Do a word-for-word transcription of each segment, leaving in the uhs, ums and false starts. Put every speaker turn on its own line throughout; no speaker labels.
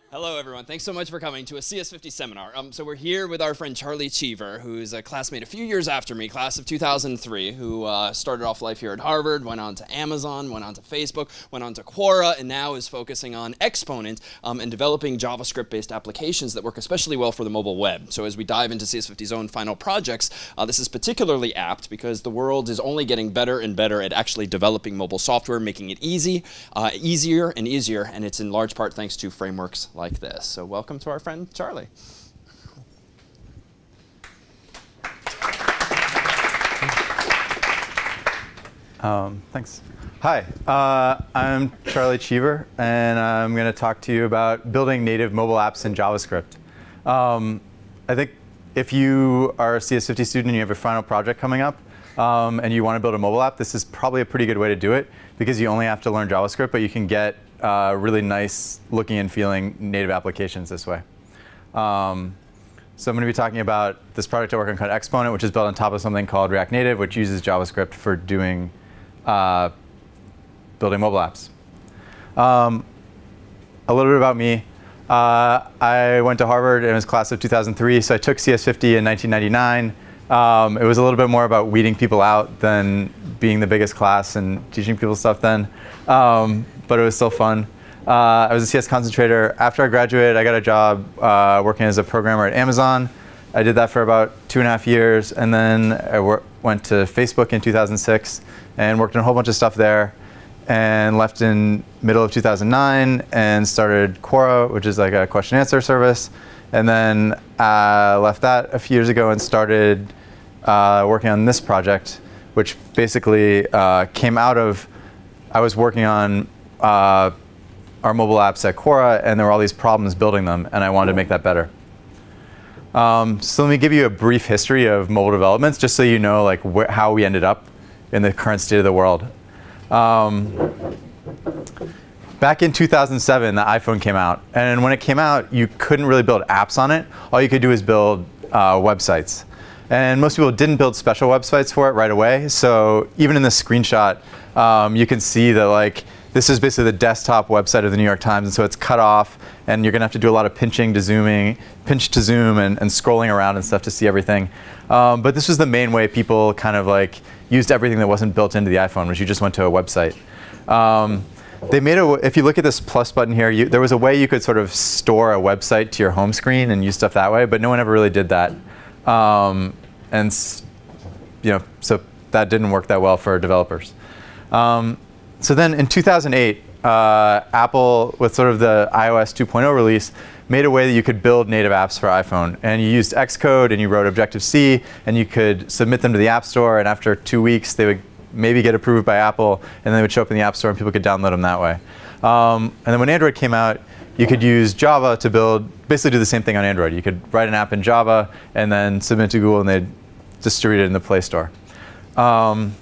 Hello, everyone. Thanks so much for coming to a C S fifty seminar. Um, so we're here with our friend Charlie Cheever, who's a classmate a few years after me, class of two thousand three, who uh, started off life here at Harvard, went on to Amazon, went on to Facebook, went on to Quora, and now is focusing on Exponent um, and developing JavaScript-based applications that work especially well for the mobile web. So as we dive into C S fifty's own final projects, uh, this is particularly apt because the world is only getting better and better at actually developing mobile software, making it easy, uh, easier and easier, and it's in large part thanks to frameworks like this. So welcome to our friend Charlie.
Um, thanks. Hi, uh, I'm Charlie Cheever, and I'm going to talk to you about building native mobile apps in JavaScript. Um, I think if you are a C S fifty student and you have a final project coming up, um, and you want to build a mobile app, this is probably a pretty good way to do it because you only have to learn JavaScript, but you can get Uh, really nice looking and feeling native applications this way. Um, so I'm going to be talking about this project I work on called Exponent, which is built on top of something called React Native, which uses JavaScript for doing uh, building mobile apps. Um, a little bit about me. Uh, I went to Harvard and was class of two thousand three, so I took C S fifty in nineteen ninety-nine. Um, it was a little bit more about weeding people out than being the biggest class and teaching people stuff then. Um, but it was still fun. Uh, I was a C S concentrator. After I graduated, I got a job uh, working as a programmer at Amazon. I did that for about two and a half years, and then I wor- went to Facebook in two thousand six and worked on a whole bunch of stuff there, and left in middle of two thousand nine and started Quora, which is like a question answer service, and then uh, left that a few years ago and started uh, working on this project, which basically uh, came out of, I was working on Uh, our mobile apps at Quora, and there were all these problems building them, and I wanted to make that better. Um, so let me give you a brief history of mobile developments, just so you know like wh- how we ended up in the current state of the world. Um, back in two thousand seven, the iPhone came out, and when it came out, you couldn't really build apps on it. All you could do is build uh, websites. And most people didn't build special websites for it right away, so even in this screenshot, um, you can see that like this is basically the desktop website of the New York Times, and so it's cut off, and you're going to have to do a lot of pinching to zooming, pinch to zoom, and, and scrolling around and stuff to see everything. Um, but this was the main way people kind of like used everything that wasn't built into the iPhone, which you just went to a website. Um, they made a, if you look at this plus button here, you, there was a way you could sort of store a website to your home screen and use stuff that way, but no one ever really did that. Um, and you know, so that didn't work that well for developers. Um, So then in two thousand eight, uh, Apple, with sort of the i O S two point oh release, made a way that you could build native apps for iPhone. And you used Xcode, and you wrote Objective-C, and you could submit them to the App Store, and after two weeks, they would maybe get approved by Apple, and then they would show up in the App Store, and people could download them that way. Um, and then when Android came out, you could use Java to build, basically do the same thing on Android. You could write an app in Java, and then submit it to Google, and they'd distribute it in the Play Store. Um,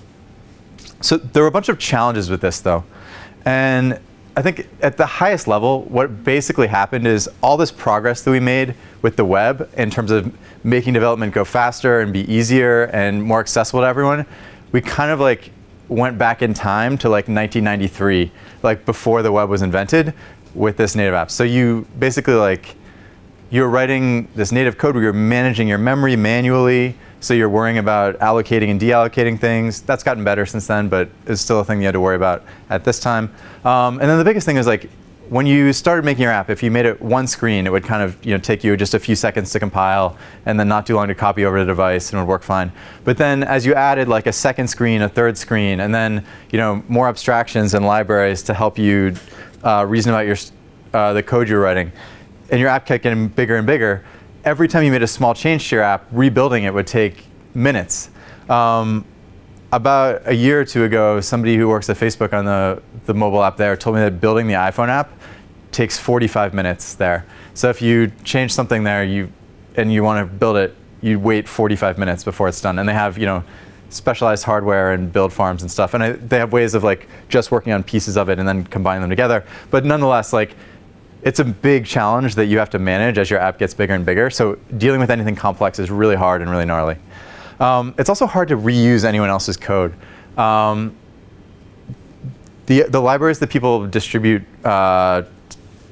So there were a bunch of challenges with this, though. And I think at the highest level, what basically happened is all this progress that we made with the web in terms of making development go faster and be easier and more accessible to everyone, we kind of like went back in time to like nineteen ninety-three, like before the web was invented, with this native app. So you basically like, you're writing this native code where you're managing your memory manually. So you're worrying about allocating and deallocating things. That's gotten better since then, but it's still a thing you had to worry about at this time. Um, and then the biggest thing is like, when you started making your app, if you made it one screen, it would kind of you know take you just a few seconds to compile, and then not too long to copy over the device, and it would work fine. But then as you added like a second screen, a third screen, and then you know more abstractions and libraries to help you uh, reason about your uh, the code you're writing, and your app kept getting bigger and bigger, every time you made a small change to your app, rebuilding it would take minutes. Um, about a year or two ago, somebody who works at Facebook on the, the mobile app there told me that building the iPhone app takes forty-five minutes there. So if you change something there you and you want to build it, you wait forty-five minutes before it's done. And they have you know specialized hardware and build farms and stuff. And I, they have ways of like just working on pieces of it and then combining them together. But nonetheless, like, it's a big challenge that you have to manage as your app gets bigger and bigger. So dealing with anything complex is really hard and really gnarly. Um, it's also hard to reuse anyone else's code. Um, the, the libraries that people distribute uh,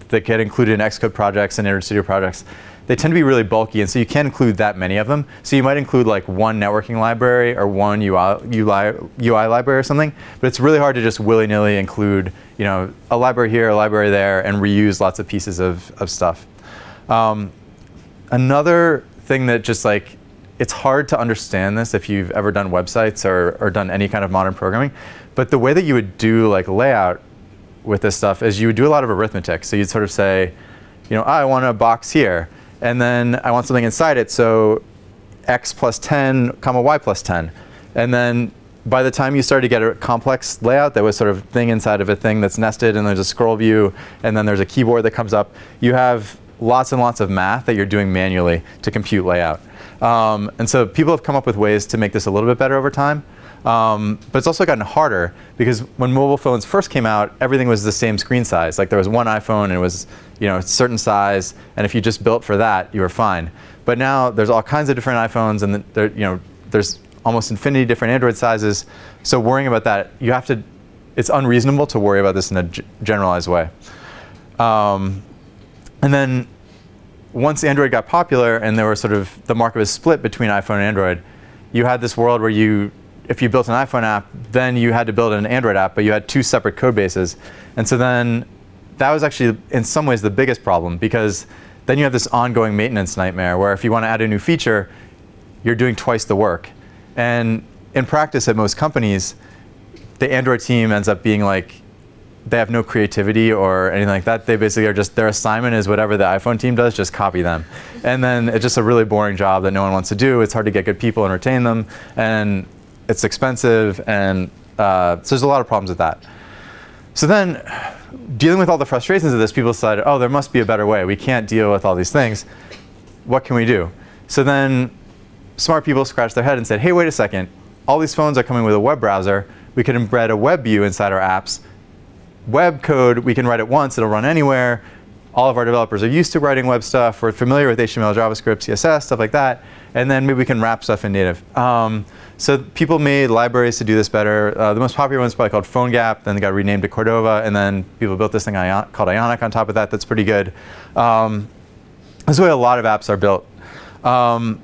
that get included in Xcode projects and Android Studio projects, they tend to be really bulky, and so you can't include that many of them. So you might include like one networking library or one U I, U I, U I library or something, but it's really hard to just willy-nilly include, you know, a library here, a library there, and reuse lots of pieces of, of stuff. Um, another thing that just like, it's hard to understand this if you've ever done websites or, or done any kind of modern programming, but the way that you would do like layout with this stuff is you would do a lot of arithmetic. So you'd sort of say, you know, oh, I want a box here. And then I want something inside it, so x plus ten, comma y plus ten. And then by the time you start to get a complex layout that was sort of thing inside of a thing that's nested, and there's a scroll view, and then there's a keyboard that comes up, you have lots and lots of math that you're doing manually to compute layout. Um, and so people have come up with ways to make this a little bit better over time. Um, but it's also gotten harder because when mobile phones first came out, everything was the same screen size. Like there was one iPhone and it was, you know, a certain size, and if you just built for that, you were fine. But now there's all kinds of different iPhones, and there, you know, there's almost infinity different Android sizes. So worrying about that, you have to. It's unreasonable to worry about this in a g generalized way. Um, and then once Android got popular and there was sort of the market was split between iPhone and Android, you had this world where you. If you built an iPhone app, then you had to build an Android app, but you had two separate code bases. And so then that was actually, in some ways, the biggest problem, because then you have this ongoing maintenance nightmare where if you want to add a new feature, you're doing twice the work. And in practice at most companies, the Android team ends up being like, they have no creativity or anything like that. They basically are just, their assignment is whatever the iPhone team does, just copy them. And then it's just a really boring job that no one wants to do. It's hard to get good people and retain them. And it's expensive, and uh, so there's a lot of problems with that. So then, dealing with all the frustrations of this, people decided, oh, there must be a better way. We can't deal with all these things. What can we do? So then, smart people scratched their head and said, hey, wait a second. All these phones are coming with a web browser. We could embed a web view inside our apps. Web code, we can write it once. It'll run anywhere. All of our developers are used to writing web stuff. We're familiar with H T M L, JavaScript, C S S, stuff like that. And then maybe we can wrap stuff in native. Um, so people made libraries to do this better. Uh, the most popular one is probably called PhoneGap. Then they got renamed to Cordova. And then people built this thing Ion called Ionic on top of that. That's pretty good. Um, this is the way a lot of apps are built. Um,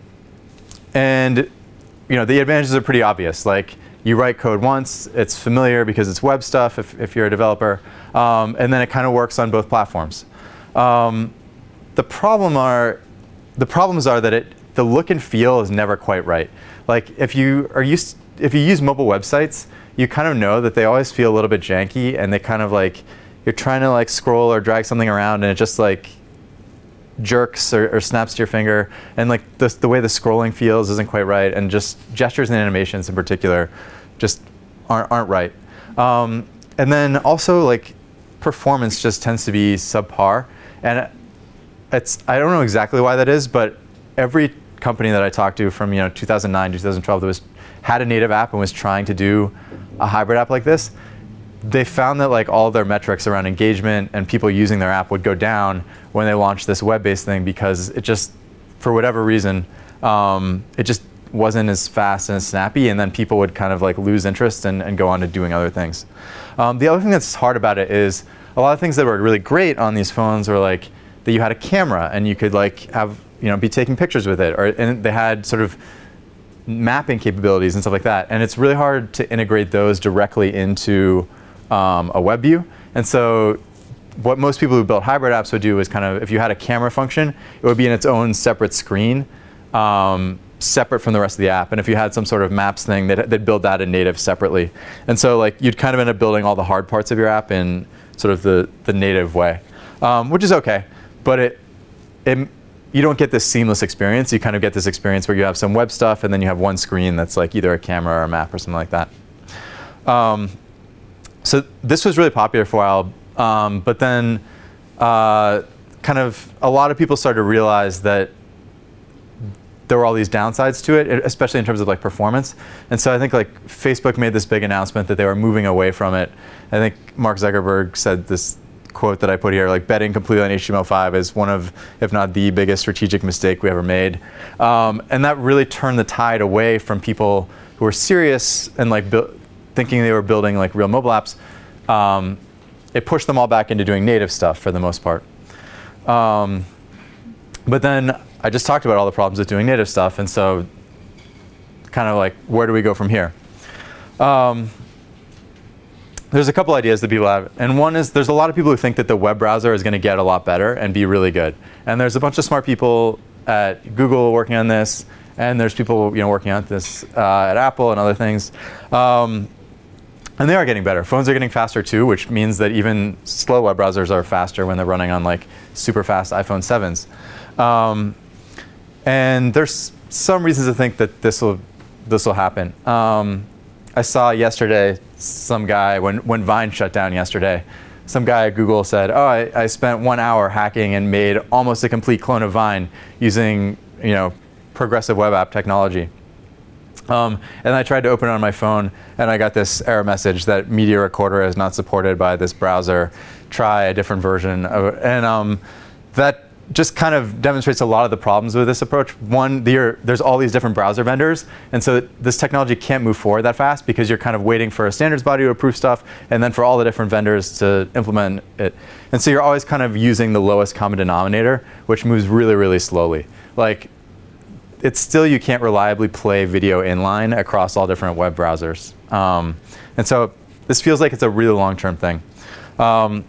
and you know, the advantages are pretty obvious. Like you write code once, it's familiar because it's web stuff if, if you're a developer. Um, and then it kind of works on both platforms. Um, the problem are, the problems are that it, the look and feel is never quite right. Like if you are used, if you use mobile websites, you kind of know that they always feel a little bit janky, and they kind of like, you're trying to like scroll or drag something around, and it just like jerks or, or snaps to your finger, and like the, the way the scrolling feels isn't quite right, and just gestures and animations in particular just aren't, aren't right. Um, and then also like performance just tends to be subpar. And it's, I don't know exactly why that is, but every company that I talked to from you know two thousand nine to two thousand twelve that was had a native app and was trying to do a hybrid app like this, they found that like all their metrics around engagement and people using their app would go down when they launched this web-based thing, because it just, for whatever reason, um, it just wasn't as fast and as snappy, and then people would kind of like lose interest and, and go on to doing other things. Um, the other thing that's hard about it is a lot of things that were really great on these phones were like that you had a camera and you could like have, you know, be taking pictures with it, or and they had sort of mapping capabilities and stuff like that. And it's really hard to integrate those directly into um, a web view. And so what most people who built hybrid apps would do is kind of, if you had a camera function, it would be in its own separate screen, um, separate from the rest of the app. And if you had some sort of maps thing, they'd, they'd build that in native separately. And so like you'd kind of end up building all the hard parts of your app in sort of the, the native way, um, which is okay. But it, it, you don't get this seamless experience. You kind of get this experience where you have some web stuff and then you have one screen that's like either a camera or a map or something like that. Um, so this was really popular for a while. Um, but then uh, kind of a lot of people started to realize that there were all these downsides to it, especially in terms of like performance. And so I think like Facebook made this big announcement that they were moving away from it. I think Mark Zuckerberg said this quote that I put here, like betting completely on H T M L five is one of, if not the biggest strategic mistake we ever made. Um, and that really turned the tide away from people who were serious and like thinking they were building like real mobile apps. Um, it pushed them all back into doing native stuff for the most part. Um, but then I just talked about all the problems with doing native stuff, and so kind of like, where do we go from here? Um, there's a couple ideas that people have, and one is there's a lot of people who think that the web browser is going to get a lot better and be really good. And there's a bunch of smart people at Google working on this, and there's people you know working on this uh, at Apple and other things. Um, and they are getting better. Phones are getting faster too, which means that even slow web browsers are faster when they're running on like super fast iPhone sevens. Um, and there's some reasons to think that this will this will happen. Um, I saw yesterday some guy, when, when Vine shut down yesterday, some guy at Google said, oh, I, I spent one hour hacking and made almost a complete clone of Vine using you know, progressive web app technology. Um, and I tried to open it on my phone, and I got this error message that Media Recorder is not supported by this browser. Try a different version of it. And um, that just kind of demonstrates a lot of the problems with this approach. One, there, there's all these different browser vendors, and so this technology can't move forward that fast because you're kind of waiting for a standards body to approve stuff, and then for all the different vendors to implement it. And so you're always kind of using the lowest common denominator, which moves really, really slowly. Like, it's still, you can't reliably play video inline across all different web browsers. Um, and so this feels like it's a really long-term thing. Um,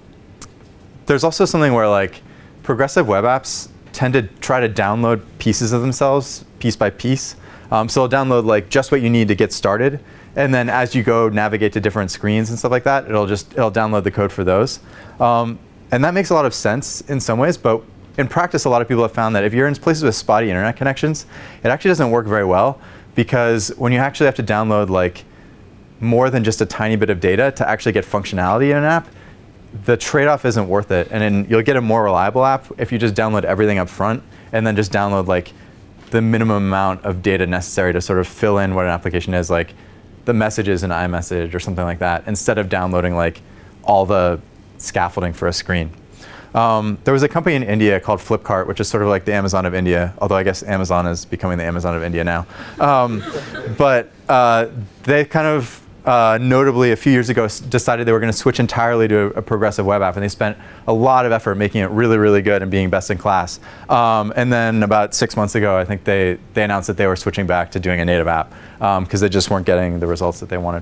there's also something where like progressive web apps tend to try to download pieces of themselves piece by piece. Um, so they'll download like just what you need to get started. And then as you go navigate to different screens and stuff like that, it'll just, it'll download the code for those. Um, and that makes a lot of sense in some ways, but in practice, a lot of people have found that if you're in places with spotty internet connections, it actually doesn't work very well, because when you actually have to download like more than just a tiny bit of data to actually get functionality in an app, the trade-off isn't worth it. And then you'll get a more reliable app if you just download everything up front and then just download like the minimum amount of data necessary to sort of fill in what an application is, like the messages in iMessage or something like that, instead of downloading like all the scaffolding for a screen. Um, there was a company in India called Flipkart, which is sort of like the Amazon of India, although I guess Amazon is becoming the Amazon of India now. Um, but uh, they kind of uh, notably a few years ago s- decided they were going to switch entirely to a, a progressive web app, and they spent a lot of effort making it really, really good and being best in class. Um, and then about six months ago, I think they, they announced that they were switching back to doing a native app because um, they just weren't getting the results that they wanted.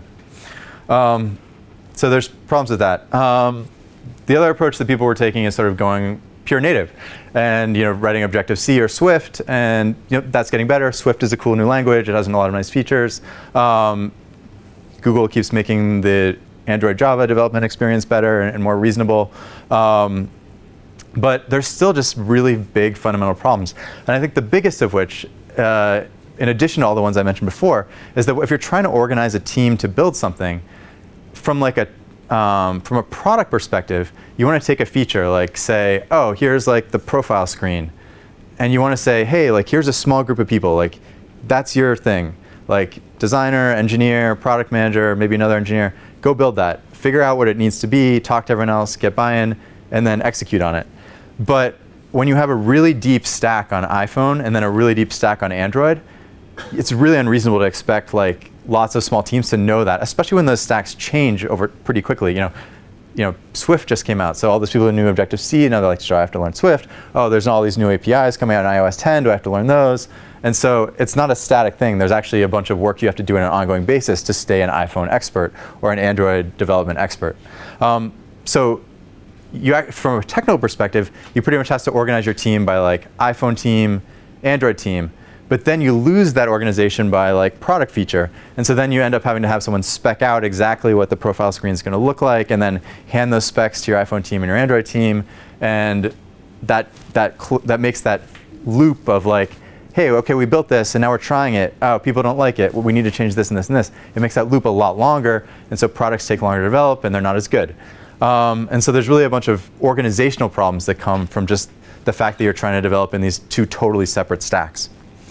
Um, so there's problems with that. Um, The other approach that people were taking is sort of going pure native, and you know, writing Objective-C or Swift, and you know, that's getting better. Swift is a cool new language. It has a lot of nice features. Um, Google keeps making the Android Java development experience better and, and more reasonable. Um, but there's still just really big fundamental problems. And I think the biggest of which, uh, in addition to all the ones I mentioned before, is that if you're trying to organize a team to build something, from like a Um, from a product perspective, you want to take a feature like say, oh, here's like the profile screen, and you want to say, hey, like here's a small group of people, like that's your thing, like designer, engineer, product manager, maybe another engineer, go build that, figure out what it needs to be, talk to everyone else, get buy-in, and then execute on it. But when you have a really deep stack on iPhone and then a really deep stack on Android, it's really unreasonable to expect like lots of small teams to know that, especially when those stacks change over pretty quickly. You know, you know, Swift just came out, so all those people who knew Objective-C, now they're like, so I have to learn Swift. Oh, there's all these new A P Is coming out in i O S ten, do I have to learn those? And so it's not a static thing. There's actually a bunch of work you have to do on an ongoing basis to stay an iPhone expert or an Android development expert. Um, so you, act, from a technical perspective, you pretty much have to organize your team by like iPhone team, Android team. But then you lose that organization by like product feature. And so then you end up having to have someone spec out exactly what the profile screen is going to look like, and then hand those specs to your iPhone team and your Android team. And that, that, cl- that makes that loop of like, hey, okay, we built this and now we're trying it. Oh, people don't like it. Well, we need to change this and this and this. It makes that loop a lot longer. And so products take longer to develop and they're not as good. Um, and so there's really a bunch of organizational problems that come from just the fact that you're trying to develop in these two totally separate stacks.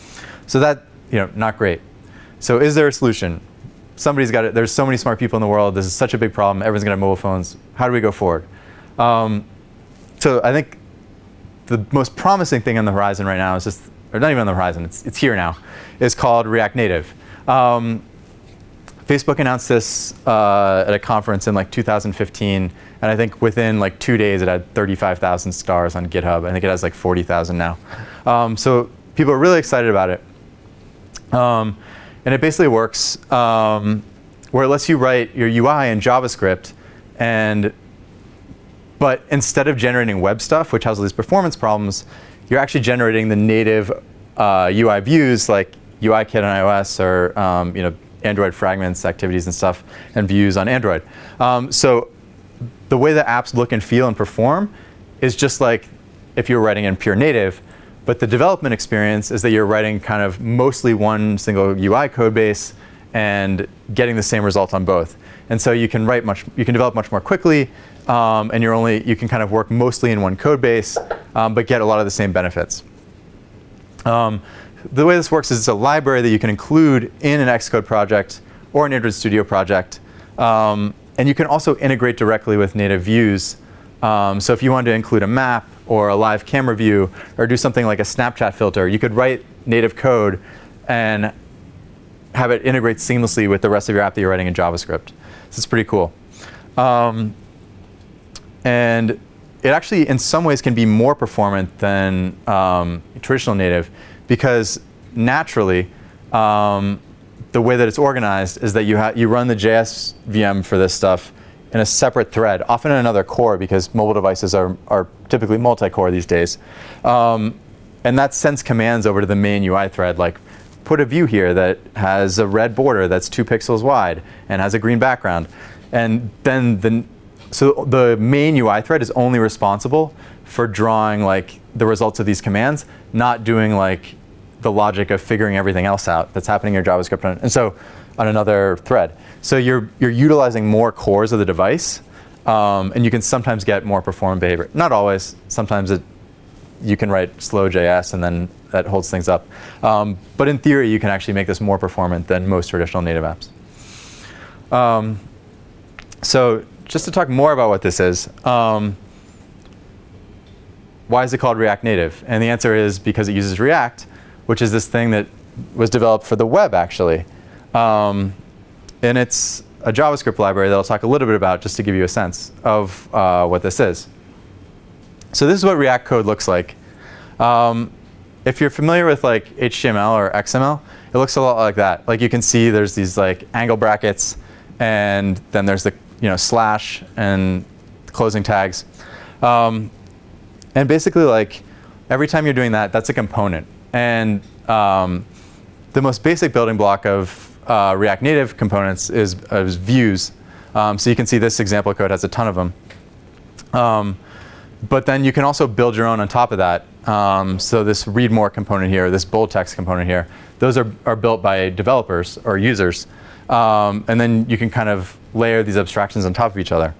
So that, you know, not great. So is there a solution? Somebody's got it. There's so many smart people in the world. This is such a big problem. Everyone's going to have mobile phones. How do we go forward? Um, so I think the most promising thing on the horizon right now is just, or not even on the horizon, it's, it's here now, is called React Native. Um, Facebook announced this uh, at a conference in like two thousand fifteen, and I think within like two days it had thirty-five thousand stars on GitHub. I think it has like forty thousand now. Um, so people are really excited about it. Um, and it basically works um, where it lets you write your U I in JavaScript, and but instead of generating web stuff, which has all these performance problems, you're actually generating the native uh, U I views like UIKit on iOS or um, you know, Android fragments, activities and stuff, and views on Android. Um, so the way the apps look and feel and perform is just like if you were writing in pure native, but the development experience is that you're writing kind of mostly one single U I code base and getting the same result on both. And so you can write much, you can develop much more quickly, um, and you're only, you can kind of work mostly in one code base, um, but get a lot of the same benefits. Um, The way this works is it's a library that you can include in an Xcode project or an Android Studio project. Um, and you can also integrate directly with native views. Um, so if you wanted to include a map or a live camera view or do something like a Snapchat filter, you could write native code and have it integrate seamlessly with the rest of your app that you're writing in JavaScript. So it's pretty cool. Um, and it actually, in some ways, can be more performant than um, traditional native, because naturally, um, the way that it's organized is that you, you run the J S V M for this stuff in a separate thread, often in another core, because mobile devices are, are typically multi-core these days. Um, and that sends commands over to the main U I thread, like put a view here that has a red border that's two pixels wide and has a green background. And then the, so the main U I thread is only responsible for drawing like the results of these commands, not doing like the logic of figuring everything else out that's happening in your JavaScript, and so on another thread. So you're you're utilizing more cores of the device, um, and you can sometimes get more performant behavior. Not always. Sometimes it, you can write slow J S and then that holds things up. Um, but in theory, you can actually make this more performant than most traditional native apps. Um, so just to talk more about what this is. Um, Why is it called React Native? And the answer is because it uses React, which is this thing that was developed for the web, actually. Um, and it's a JavaScript library that I'll talk a little bit about just to give you a sense of uh, what this is. So this is what React code looks like. Um, if you're familiar with like H T M L or X M L, it looks a lot like that. Like you can see there's these like angle brackets, and then there's the you know slash and closing tags. Um, And basically, like, every time you're doing that, that's a component. And um, the most basic building block of uh, React Native components is, is views. Um, so you can see this example code has a ton of them. Um, but then you can also build your own on top of that. Um, so this read more component here, this bold text component here, those are, are built by developers or users. Um, and then you can kind of layer these abstractions on top of each other.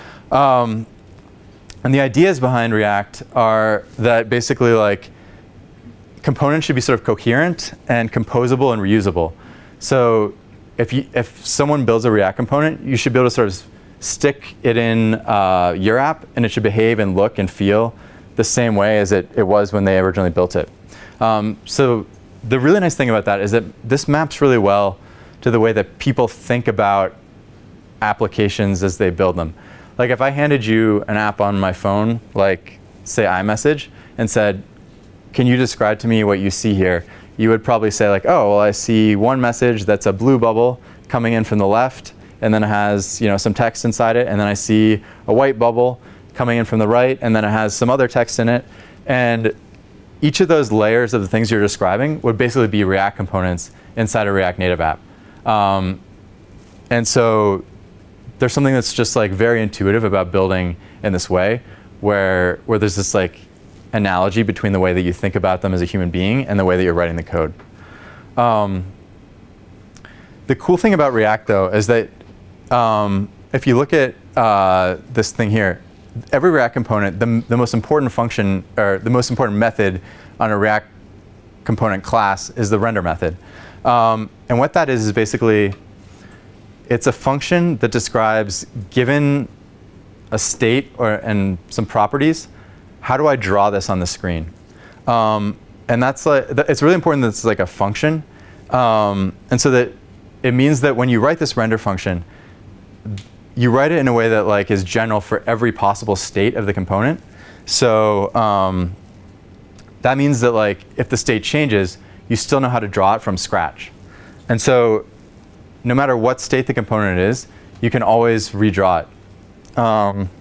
Um, And the ideas behind React are that basically like components should be sort of coherent and composable and reusable. So if you, if someone builds a React component, you should be able to sort of stick it in uh, your app, and it should behave and look and feel the same way as it, it was when they originally built it. Um, so the really nice thing about that is that this maps really well to the way that people think about applications as they build them. Like if I handed you an app on my phone, like say iMessage, and said, can you describe to me what you see here? You would probably say like, oh, well, I see one message that's a blue bubble coming in from the left, and then it has you know some text inside it, and then I see a white bubble coming in from the right, and then it has some other text in it. And each of those layers of the things you're describing would basically be React components inside a React Native app. Um, and so there's something that's just like very intuitive about building in this way, where where there's this like analogy between the way that you think about them as a human being and the way that you're writing the code. Um, the cool thing about React, though, is that um, if you look at uh, this thing here, every React component, the, the most important function or the most important method on a React component class is the render method. Um, and what that is is basically it's a function that describes, given a state or and some properties, how do I draw this on the screen? Um, and that's like, it's really important that it's like a function. Um, and so that it means that when you write this render function, you write it in a way that like is general for every possible state of the component. So um, that means that like if the state changes, you still know how to draw it from scratch. And so no matter what state the component is, you can always redraw it. Um,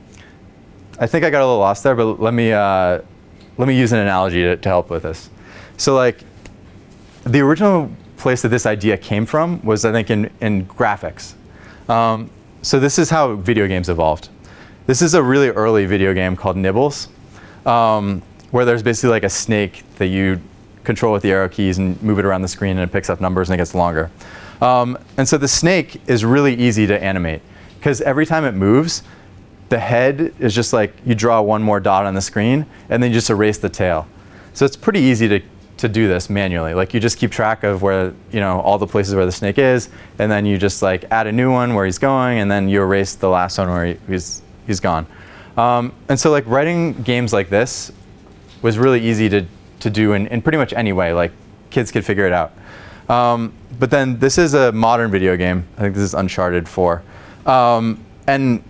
I think I got a little lost there, but let me uh, let me use an analogy to, to help with this. So like the original place that this idea came from was, I think, in, in graphics. Um, so this is how video games evolved. This is a really early video game called Nibbles, um, where there's basically like a snake that you control with the arrow keys and move it around the screen, and it picks up numbers and it gets longer. Um, and so the snake is really easy to animate, because every time it moves, the head is just like you draw one more dot on the screen, and then you just erase the tail. So it's pretty easy to to do this manually. Like you just keep track of where, you know, all the places where the snake is, and then you just like add a new one where he's going, and then you erase the last one where he, he's he's gone. Um, and so like writing games like this was really easy to to do in, in pretty much any way. Like kids could figure it out. Um, but then this is a modern video game. I think this is Uncharted four, um, and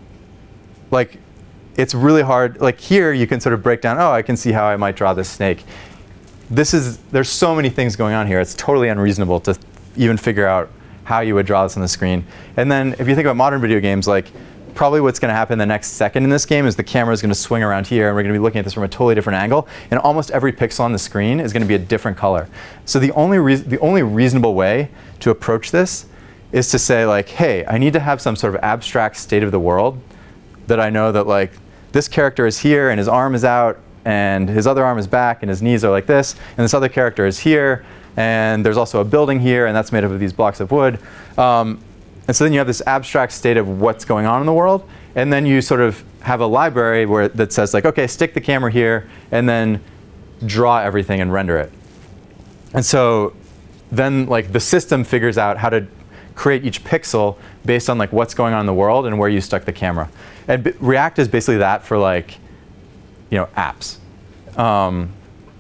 like it's really hard. Like here, you can sort of break down. Oh, I can see how I might draw this snake. This is, there's so many things going on here. It's totally unreasonable to even figure out how you would draw this on the screen. And then if you think about modern video games, like probably what's going to happen the next second in this game is the camera is going to swing around here, and we're going to be looking at this from a totally different angle. And almost every pixel on the screen is going to be a different color. So the only rea- the only reasonable way to approach this is to say like, hey, I need to have some sort of abstract state of the world that I know that like this character is here and his arm is out, and his other arm is back, and his knees are like this, and this other character is here, and there's also a building here, and that's made up of these blocks of wood. Um, and so then you have this abstract state of what's going on in the world, and then you sort of have a library where that says like, okay, stick the camera here, and then draw everything and render it. And so then like the system figures out how to create each pixel based on like what's going on in the world and where you stuck the camera. And b- React is basically that for like, you know, apps. Um,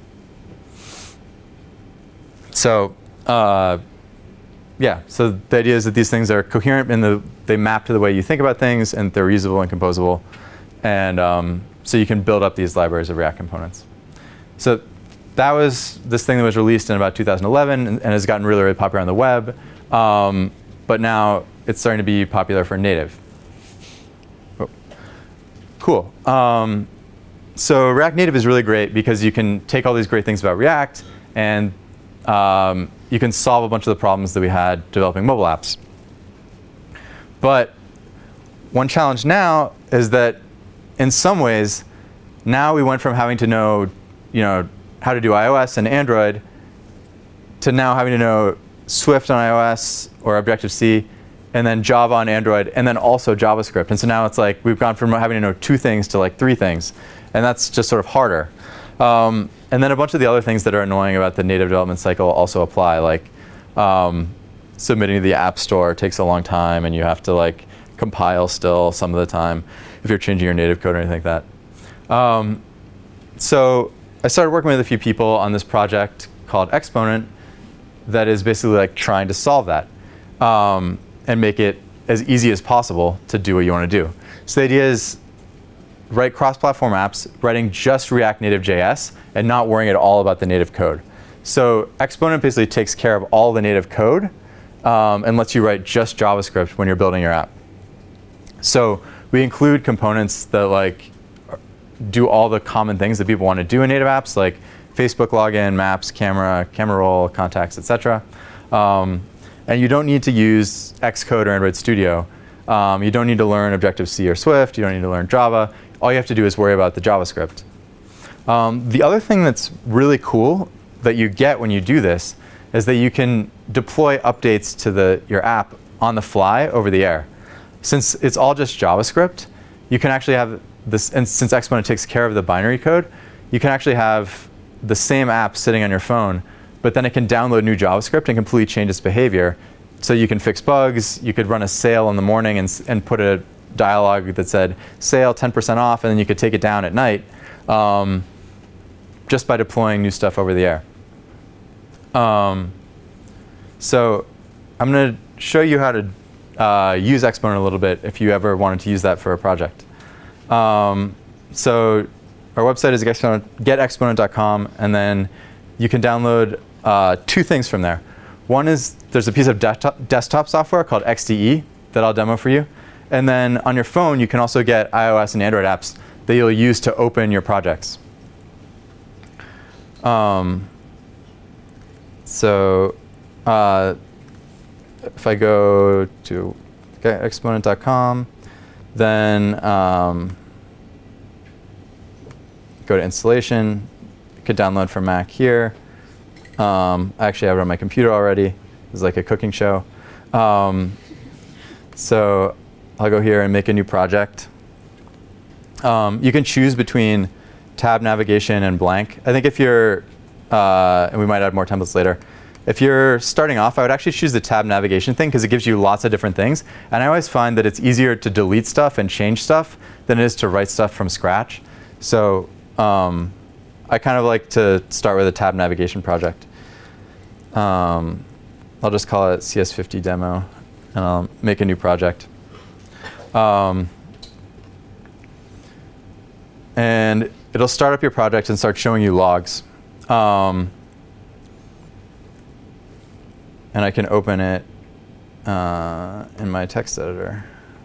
so, uh, yeah, so the idea is that these things are coherent and the, they map to the way you think about things, and they're reusable and composable. And um, so you can build up these libraries of React components. So that was this thing that was released in about two thousand eleven and, and has gotten really, really popular on the web. Um, but now it's starting to be popular for native. Oh. Cool. Um, So React Native is really great because you can take all these great things about React, and um, you can solve a bunch of the problems that we had developing mobile apps. But one challenge now is that in some ways, now we went from having to know, you know, how to do iOS and Android to now having to know Swift on iOS or Objective-C, and then Java on Android, and then also JavaScript. And so now it's like we've gone from having to know two things to like three things. And that's just sort of harder. Um, and then a bunch of the other things that are annoying about the native development cycle also apply, like um, submitting to the App Store takes a long time, and you have to like compile still some of the time if you're changing your native code or anything like that. Um, so I started working with a few people on this project called Exponent that is basically like trying to solve that um, and make it as easy as possible to do what you want to do. So the idea is write cross-platform apps, writing just React Native J S, and not worrying at all about the native code. So Exponent basically takes care of all the native code um, and lets you write just JavaScript when you're building your app. So we include components that like do all the common things that people want to do in native apps, like Facebook login, maps, camera, camera roll, contacts, et cetera. Um, and you don't need to use Xcode or Android Studio. Um, you don't need to learn Objective-C or Swift. You don't need to learn Java. All you have to do is worry about the JavaScript. Um, the other thing that's really cool that you get when you do this is that you can deploy updates to the, your app on the fly over the air. Since it's all just JavaScript, you can actually have this, and since Exponent takes care of the binary code, you can actually have the same app sitting on your phone, but then it can download new JavaScript and completely change its behavior. So you can fix bugs. You could run a sale in the morning and, and put a dialogue that said, sale ten percent off, and then you could take it down at night um, just by deploying new stuff over the air. Um, so I'm going to show you how to uh, use Exponent a little bit if you ever wanted to use that for a project. Um, so our website is get exponent dot com, and then you can download uh, two things from there. One is there's a piece of desktop, desktop software called X D E that I'll demo for you. And then on your phone, you can also get iOS and Android apps that you'll use to open your projects. Um, so uh, if I go to get exponent dot com, then um, go to installation. You could download from Mac here. Um, I actually have it on my computer already. It's like a cooking show. Um, so I'll go here and make a new project. Um, you can choose between tab navigation and blank. I think if you're, uh, and we might add more templates later, if you're starting off, I would actually choose the tab navigation thing because it gives you lots of different things. And I always find that it's easier to delete stuff and change stuff than it is to write stuff from scratch. So um, I kind of like to start with a tab navigation project. Um, I'll just call it C S fifty demo, and I'll make a new project. Um, and it'll start up your project and start showing you logs. Um, and I can open it uh, in my text editor.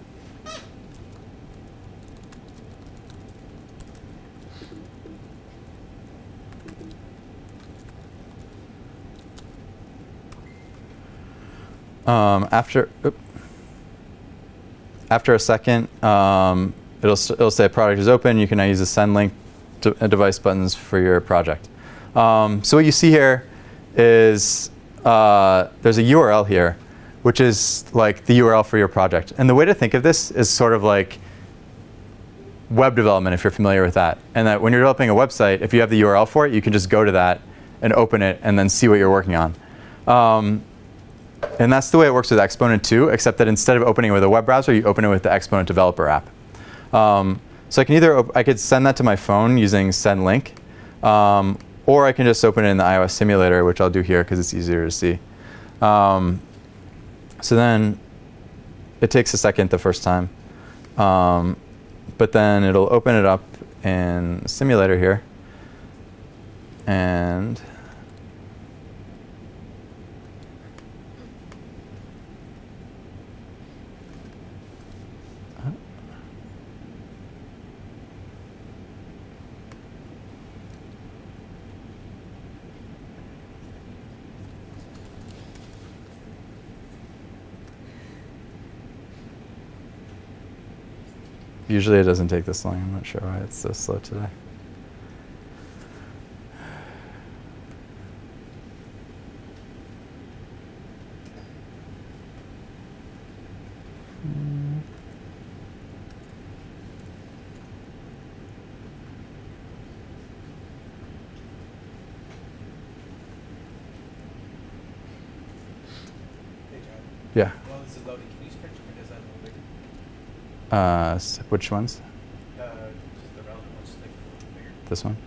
Um, after oops, after a second, um, it'll it'll say product is open. You can now use the send link to uh, device buttons for your project. Um, so what you see here is uh, there's a U R L here, which is like the U R L for your project. And the way to think of this is sort of like web development, if you're familiar with that. And that when you're developing a website, if you have the U R L for it, you can just go to that and open it and then see what you're working on. Um, And that's the way it works with Exponent too, except that instead of opening it with a web browser, you open it with the Exponent developer app. Um, so I can either op I could send that to my phone using send link, um, or I can just open it in the iOS simulator, which I'll do here because it's easier to see. Um, so then it takes a second the first time, um, but then it'll open it up in the simulator here, and usually it doesn't take this long. I'm not sure why it's so slow today. Mm. Yeah.
While this is loading, can you stretch your windows out a little bigger?
Uh, s- which ones?
Uh, just the relevant ones, just like a little bigger.
This one?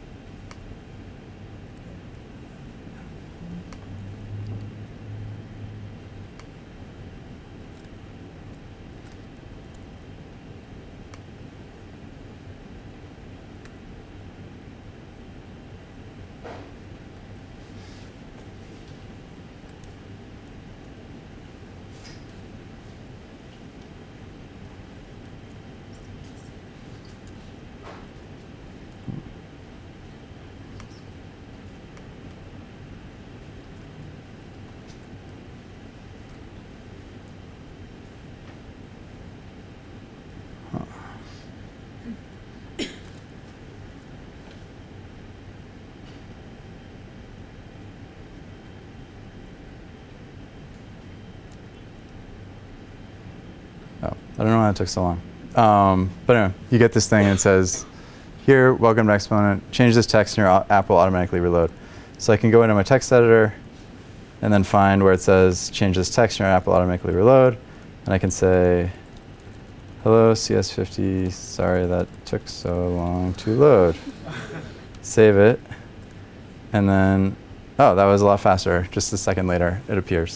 Oh, I don't know why it took so long. Um, but anyway, you get this thing and it says, here, welcome to Exponent. Change this text and your app will automatically reload. So I can go into my text editor and then find where it says, change this text and your app will automatically reload. And I can say, hello, C S fifty. Sorry that took so long to load. Save it. And then, oh, that was a lot faster. Just a second later, it appears.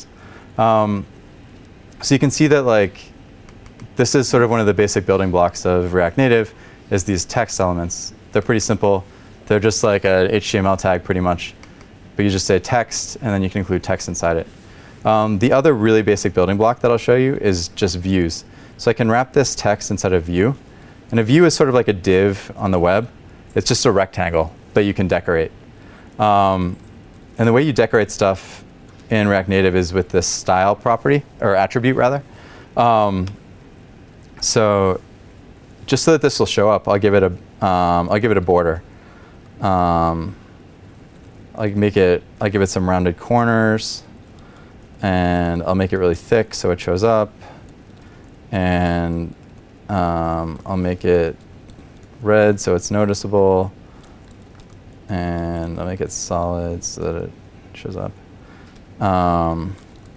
Um, so you can see that like this is sort of one of the basic building blocks of React Native is these text elements. They're pretty simple. They're just like a H T M L tag pretty much. But you just say text, and then you can include text inside it. Um, the other really basic building block that I'll show you is just views. So I can wrap this text inside a view. And a view is sort of like a div on the web. It's just a rectangle that you can decorate. Um, and the way you decorate stuff in React Native is with this style property, or attribute rather. Um, so just so that this will show up, I'll give it a, um, I'll give it a border. Um, I'll make it, I'll give it some rounded corners, and I'll make it really thick so it shows up. And um, I'll make it red so it's noticeable. And I'll make it solid so that it shows up. Um,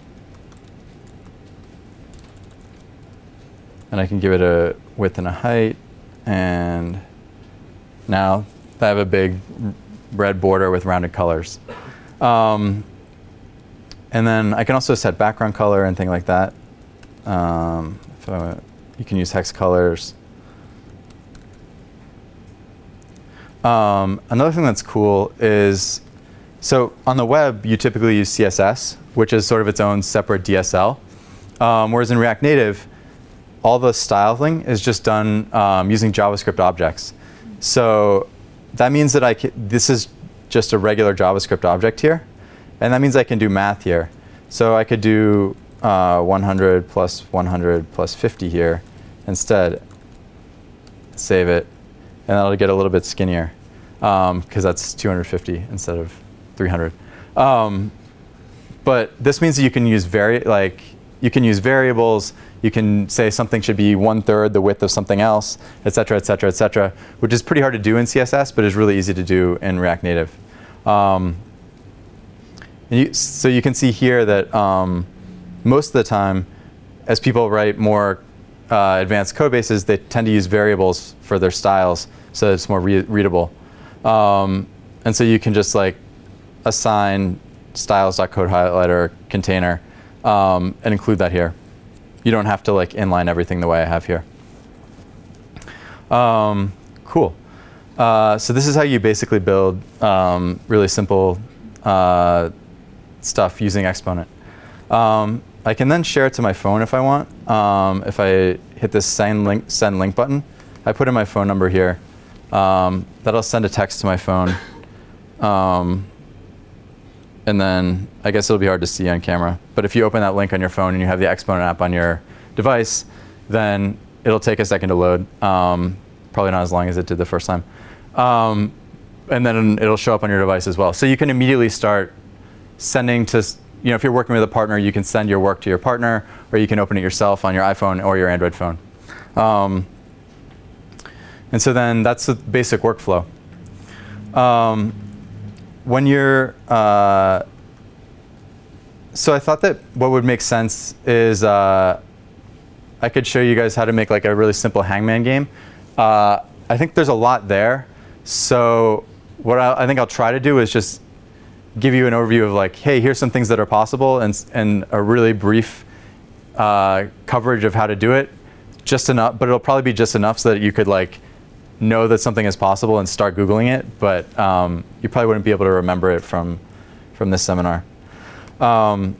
and I can give it a width and a height. And now I have a big red border with rounded colors. Um, and then I can also set background color and things like that. Um, if I, you can use hex colors. Um, another thing that's cool is, so on the web, you typically use C S S, which is sort of its own separate D S L. Um, whereas in React Native, all the styling is just done um, using JavaScript objects. So that means that I can, this is just a regular JavaScript object here. And that means I can do math here. So I could do uh, one hundred plus one hundred plus fifty here instead. Save it. And that'll get a little bit skinnier because um, that's two hundred fifty instead of three hundred. Um, but this means that you can use vari like you can use variables. You can say something should be one third the width of something else, et cetera, et cetera, et cetera, which is pretty hard to do in C S S, but is really easy to do in React Native. Um, and you, so you can see here that um, most of the time, as people write more uh, advanced code bases, they tend to use variables for their styles, so it's more re readable. Um, and so you can just like assign styles.codehighlighter container um, and include that here. You don't have to like inline everything the way I have here. Um, cool. Uh, so this is how you basically build um, really simple uh, stuff using Exponent. Um, I can then share it to my phone if I want. Um, if I hit this send link, send link button, I put in my phone number here. Um, that'll send a text to my phone. Um, and then I guess it'll be hard to see on camera. But if you open that link on your phone and you have the Exponent app on your device, then it'll take a second to load. Um, probably not as long as it did the first time. Um, and then it'll show up on your device as well. So you can immediately start sending to, you know, if you're working with a partner, you can send your work to your partner, or you can open it yourself on your iPhone or your Android phone. Um, and so then that's the basic workflow. Um, when you're, uh, so I thought that what would make sense is uh, I could show you guys how to make like a really simple hangman game. Uh, I think there's a lot there. So what I, I think I'll try to do is just give you an overview of like, hey, here's some things that are possible, and, and a really brief uh, coverage of how to do it. Just enough, but it'll probably be just enough so that you could like know that something is possible and start Googling it. But um, you probably wouldn't be able to remember it from, from this seminar. Um,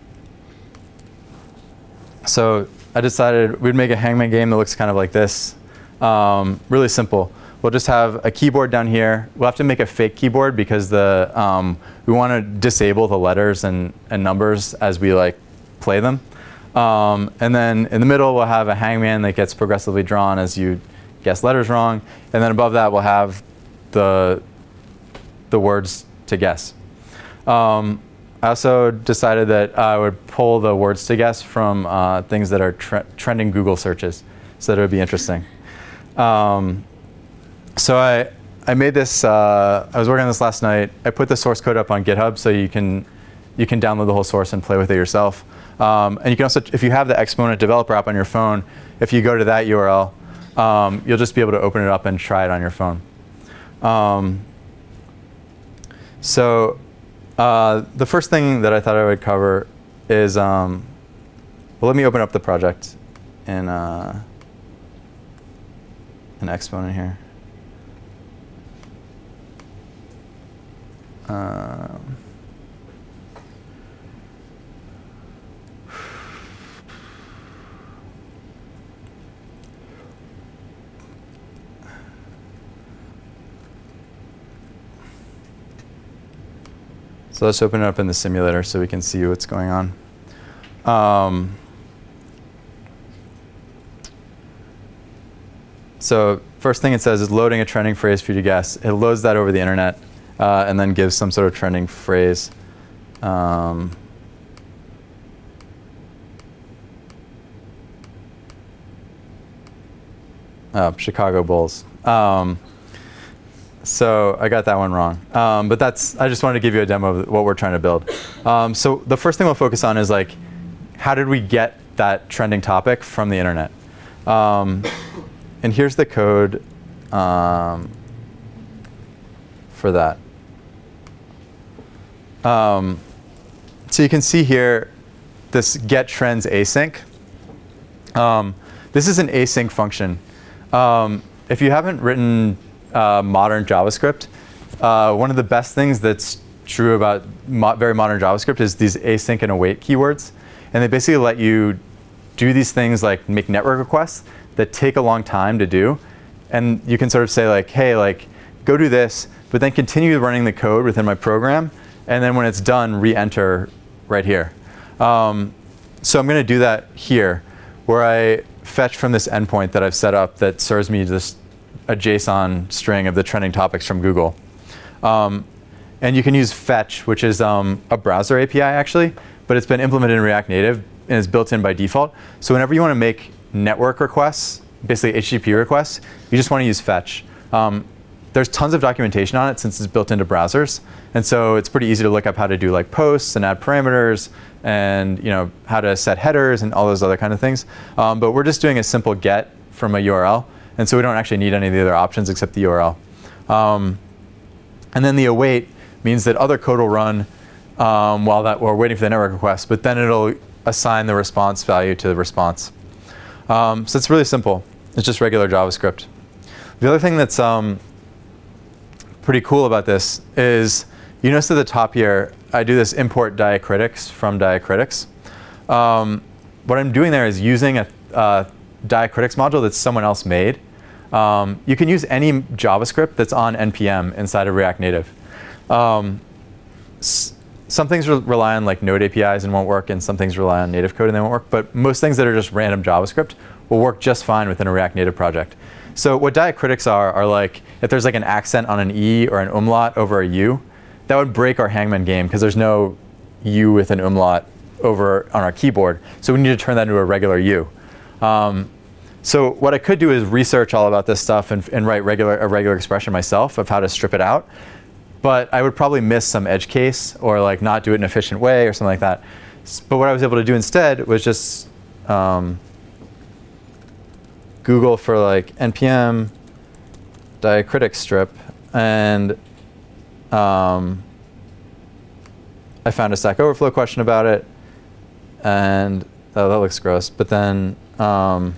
so I decided we'd make a hangman game that looks kind of like this. Um, really simple. We'll just have a keyboard down here. We'll have to make a fake keyboard because the um, we want to disable the letters and, and numbers as we like play them. Um, and then in the middle, we'll have a hangman that gets progressively drawn as you guess letters wrong. And then above that, we'll have the, the words to guess. Um, I also decided that I would pull the words to guess from uh, things that are tre trending Google searches, so that it would be interesting. Um, so I, I made this, uh, I was working on this last night. I put the source code up on GitHub so you can, you can download the whole source and play with it yourself. Um, and you can also, if you have the Exponent developer app on your phone, if you go to that U R L, um, you'll just be able to open it up and try it on your phone. Um, so uh, the first thing that I thought I would cover is, um, well, let me open up the project in uh, an Exponent here. Um, So let's open it up in the simulator so we can see what's going on. Um, so first thing it says is loading a trending phrase for you to guess. It loads that over the internet uh, and then gives some sort of trending phrase. Um, oh, Chicago Bulls. Um, So I got that one wrong, um, but that's, I just wanted to give you a demo of what we're trying to build. Um, so the first thing we'll focus on is like, how did we get that trending topic from the internet? Um, and here's the code um, for that. Um, so you can see here this get trends async. Um, this is an async function. Um, if you haven't written Uh, modern JavaScript, uh, one of the best things that's true about mo very modern JavaScript is these async and await keywords. And they basically let you do these things like make network requests that take a long time to do. And you can sort of say like, hey, like, go do this, but then continue running the code within my program. And then when it's done, re-enter right here. Um, so I'm going to do that here, where I fetch from this endpoint that I've set up that serves me this a JSON string of the trending topics from Google. Um, and you can use fetch, which is um, a browser A P I actually, but it's been implemented in React Native and is built in by default. So whenever you want to make network requests, basically H T T P requests, you just want to use fetch. Um, there's tons of documentation on it since it's built into browsers. And so it's pretty easy to look up how to do like posts and add parameters and you know how to set headers and all those other kind of things. Um, but we're just doing a simple get from a U R L. And so we don't actually need any of the other options except the U R L. Um, and then the await means that other code will run um, while that we're waiting for the network request, but then it'll assign the response value to the response. Um, so it's really simple. It's just regular JavaScript. The other thing that's um, pretty cool about this is you notice at the top here, I do this import diacritics from diacritics. Um, what I'm doing there is using a uh, diacritics module that someone else made. Um, you can use any JavaScript that's on N P M inside of React Native. Um, some things re rely on like Node A P Is and won't work, and some things rely on native code and they won't work. But most things that are just random JavaScript will work just fine within a React Native project. So what diacritics are are like if there's like an accent on an E or an umlaut over a U, that would break our Hangman game because there's no U with an umlaut over on our keyboard. So we need to turn that into a regular U. Um, so what I could do is research all about this stuff and, and write regular, a regular expression myself of how to strip it out. But I would probably miss some edge case or like not do it in an efficient way or something like that. But what I was able to do instead was just um, Google for like N P M diacritic strip, and um, I found a Stack Overflow question about it, and oh, that looks gross. But then um,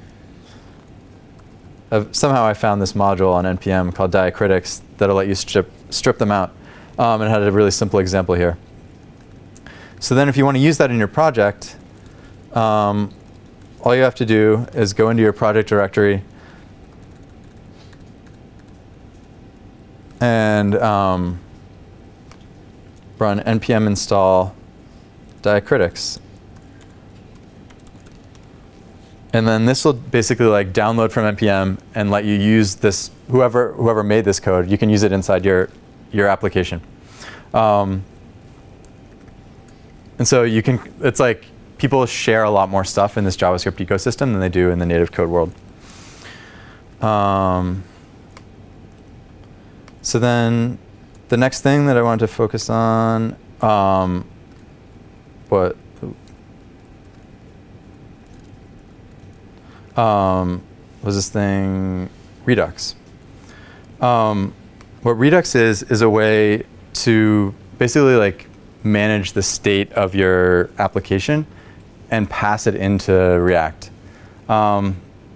I've, somehow I found this module on N P M called diacritics that'll let you strip strip them out, um, and had a really simple example here. So then if you want to use that in your project, um, all you have to do is go into your project directory and um, run npm install diacritics. And then this will basically like download from N P M and let you use this, whoever whoever made this code, you can use it inside your, your application. Um, and so you can, it's like people share a lot more stuff in this JavaScript ecosystem than they do in the native code world. Um, so then the next thing that I wanted to focus on, um, what, Um, was this thing Redux. Um, what Redux is is a way to basically like manage the state of your application and pass it into React. Um,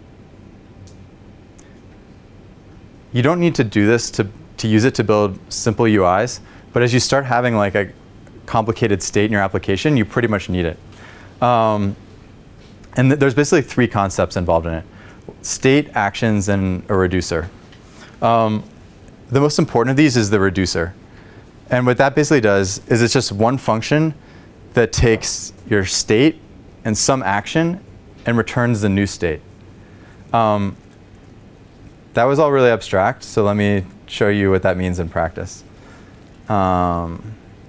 you don't need to do this to, to use it to build simple U Is, but as you start having like a complicated state in your application, you pretty much need it. Um, and th there's basically three concepts involved in it: state, actions, and a reducer. Um, the most important of these is the reducer. And what that basically does is it's just one function that takes your state and some action and returns the new state. Um, that was all really abstract, so let me show you what that means in practice. Um,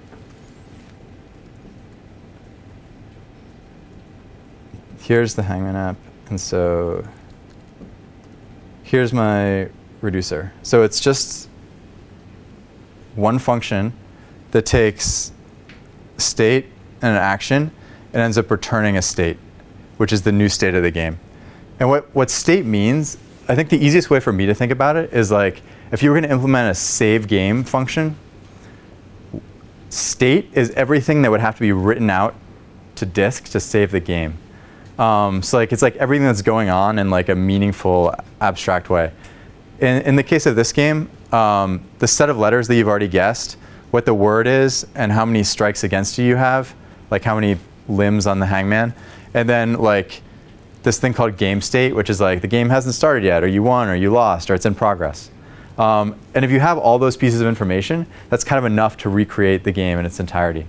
here's the Hangman app, and so here's my reducer. So it's just one function that takes state and an action and ends up returning a state, which is the new state of the game. And what, what state means, I think the easiest way for me to think about it is like, if you were going to implement a save game function, state is everything that would have to be written out to disk to save the game. Um, so like it's like everything that's going on in like a meaningful, abstract way. In, in the case of this game, um, the set of letters that you've already guessed, what the word is, and how many strikes against you you have, like how many limbs on the hangman, and then like this thing called game state, which is like the game hasn't started yet, or you won, or you lost, or it's in progress. Um, and if you have all those pieces of information, that's kind of enough to recreate the game in its entirety.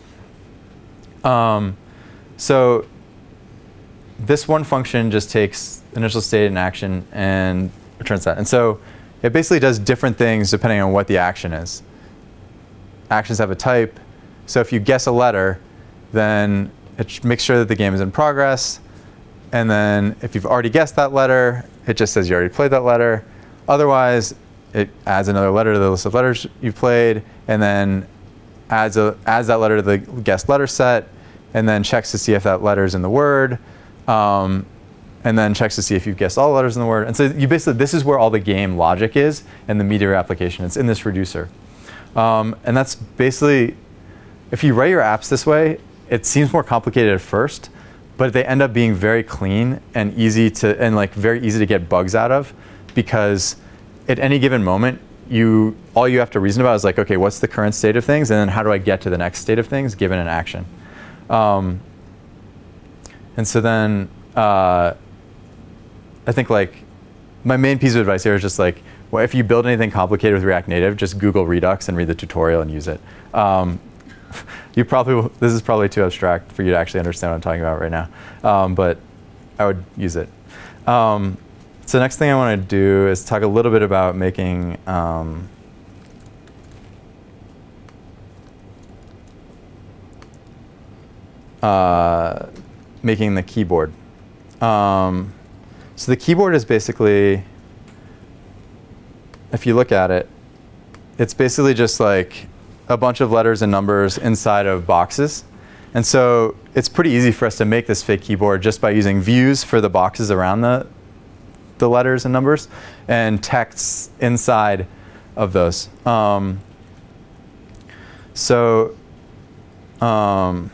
Um, so this one function just takes initial state and action and returns that. And so it basically does different things depending on what the action is. Actions have a type. So if you guess a letter, then it makes sure that the game is in progress. And then if you've already guessed that letter, it just says you already played that letter. Otherwise, it adds another letter to the list of letters you've played, and then adds, a, adds that letter to the guessed letter set, and then checks to see if that letter is in the word. Um, and then checks to see if you've guessed all the letters in the word. And so you basically, this is where all the game logic is and the meat of your application. It's in this reducer. Um, and that's basically, if you write your apps this way, it seems more complicated at first, but they end up being very clean and easy to, and like very easy to get bugs out of, because at any given moment, you, all you have to reason about is like, okay, what's the current state of things? And then how do I get to the next state of things given an action? Um, and so then, uh, I think like my main piece of advice here is just like, well, if you build anything complicated with React Native, just Google Redux and read the tutorial and use it. Um, you probably will, this is probably too abstract for you to actually understand what I'm talking about right now, um, but I would use it. Um, so next thing I want to do is talk a little bit about making um, uh, making the keyboard. Um, so the keyboard is basically, if you look at it, it's basically just like a bunch of letters and numbers inside of boxes. And so it's pretty easy for us to make this fake keyboard just by using views for the boxes around the, the letters and numbers, and texts inside of those. Um, so um,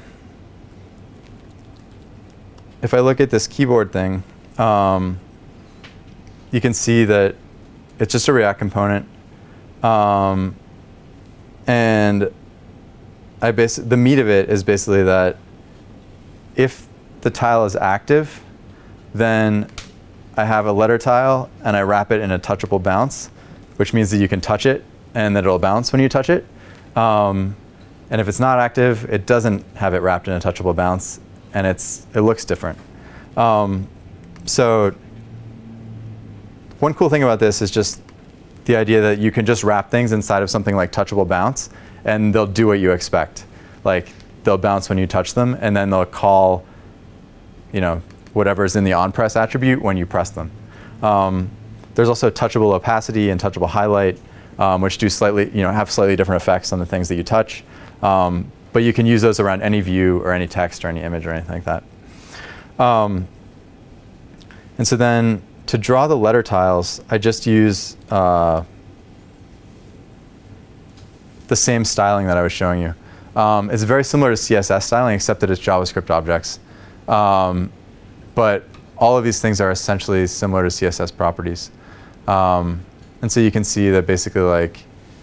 if I look at this keyboard thing, um, you can see that it's just a React component. Um, and I bas the meat of it is basically that if the tile is active, then I have a letter tile and I wrap it in a touchable bounce, which means that you can touch it and that it'll bounce when you touch it. Um, and if it's not active, it doesn't have it wrapped in a touchable bounce, and it's it looks different. Um, so one cool thing about this is just the idea that you can just wrap things inside of something like touchable bounce, and they'll do what you expect. Like they'll bounce when you touch them, and then they'll call, you know, whatever's in the onPress attribute when you press them. Um, there's also touchable opacity and touchable highlight, um, which do slightly, you know, have slightly different effects on the things that you touch. Um, but you can use those around any view or any text or any image or anything like that. Um, and so then to draw the letter tiles, I just use uh, the same styling that I was showing you. Um, it's very similar to C S S styling, except that it's JavaScript objects. Um, but all of these things are essentially similar to C S S properties. Um, and so you can see that basically, like,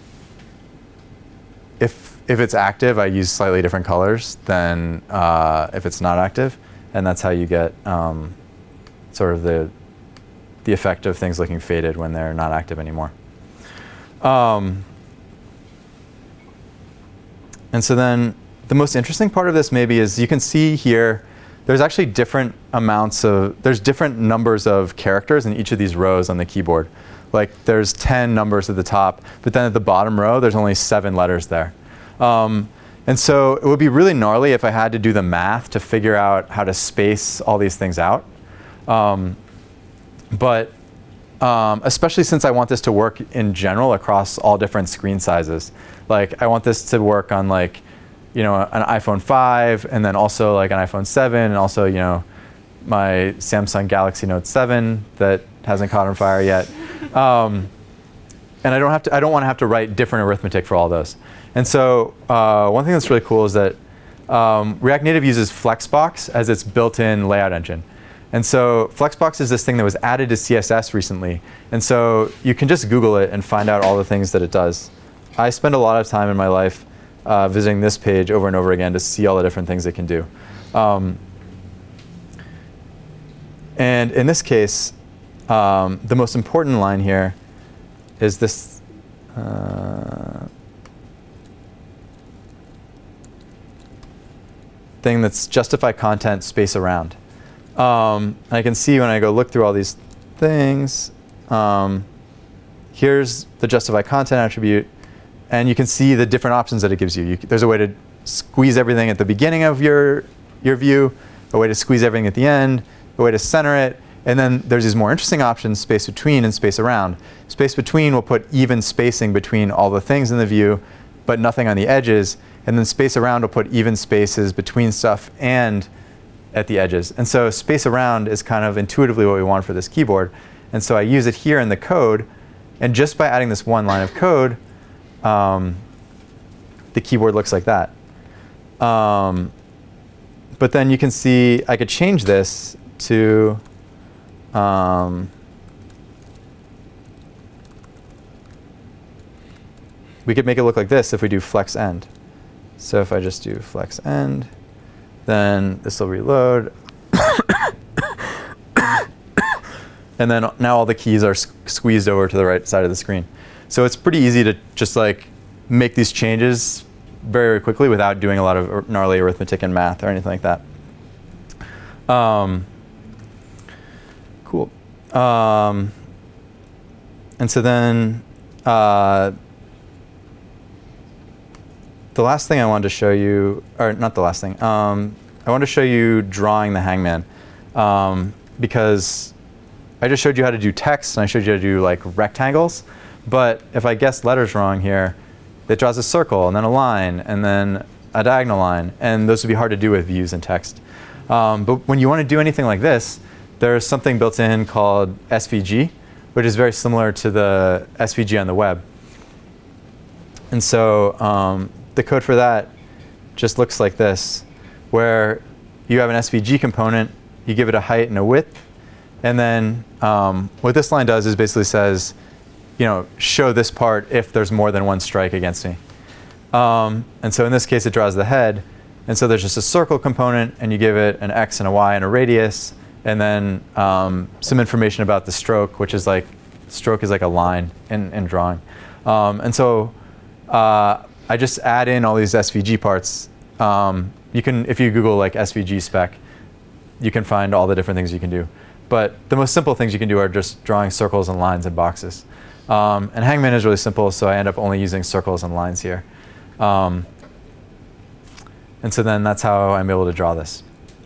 if, if it's active, I use slightly different colors than uh, if it's not active. And that's how you get um, sort of the, the effect of things looking faded when they're not active anymore. Um, and so then the most interesting part of this maybe is you can see here, there's actually different amounts of, there's different numbers of characters in each of these rows on the keyboard. Like there's ten numbers at the top, but then at the bottom row, there's only seven letters there. Um, and so it would be really gnarly if I had to do the math to figure out how to space all these things out. Um, but um, especially since I want this to work in general across all different screen sizes. Like I want this to work on like, you know, an iPhone five, and then also like an iPhone seven, and also, you know, my Samsung Galaxy Note seven that hasn't caught on fire yet. Um, and I don't have to, I don't want to have to write different arithmetic for all those. And so uh, one thing that's really cool is that um, React Native uses Flexbox as its built-in layout engine. And so Flexbox is this thing that was added to C S S recently. And so you can just Google it and find out all the things that it does. I spend a lot of time in my life uh, visiting this page over and over again to see all the different things it can do. Um, and in this case, um, the most important line here is this uh, thing that's justify content space around. Um, I can see when I go look through all these things, um, here's the justify content attribute, and you can see the different options that it gives you. you. There's a way to squeeze everything at the beginning of your, your view, a way to squeeze everything at the end, a way to center it, and then there's these more interesting options, space between and space around. Space between will put even spacing between all the things in the view, but nothing on the edges, and then space around will put even spaces between stuff and at the edges. And so space around is kind of intuitively what we want for this keyboard. And so I use it here in the code, and just by adding this one line of code, um, the keyboard looks like that. Um, but then you can see I could change this to um, we could make it look like this if we do flex end. So if I just do flex end, then this will reload. And then now all the keys are s squeezed over to the right side of the screen. So it's pretty easy to just like make these changes very, very quickly without doing a lot of gnarly arithmetic and math or anything like that. Um, cool. Um, and so then uh, the last thing I wanted to show you, or not the last thing, um, I want to show you drawing the hangman, um, because I just showed you how to do text and I showed you how to do like rectangles, but if I guessed letters wrong here, it draws a circle and then a line and then a diagonal line, and those would be hard to do with views and text. Um, but when you want to do anything like this, there's something built in called S V G, which is very similar to the S V G on the web. And so um, the code for that just looks like this, where you have an S V G component, you give it a height and a width, and then um, what this line does is basically says, you know, show this part if there's more than one strike against me. Um, and so in this case, it draws the head. And so there's just a circle component, and you give it an X and a Y and a radius, and then um, some information about the stroke, which is like, stroke is like a line in, in drawing. Um, and so uh, I just add in all these S V G parts. Um, you can, if you Google like S V G spec, you can find all the different things you can do. But the most simple things you can do are just drawing circles and lines and boxes. Um, and Hangman is really simple, so I end up only using circles and lines here. Um, and so then that's how I'm able to draw this.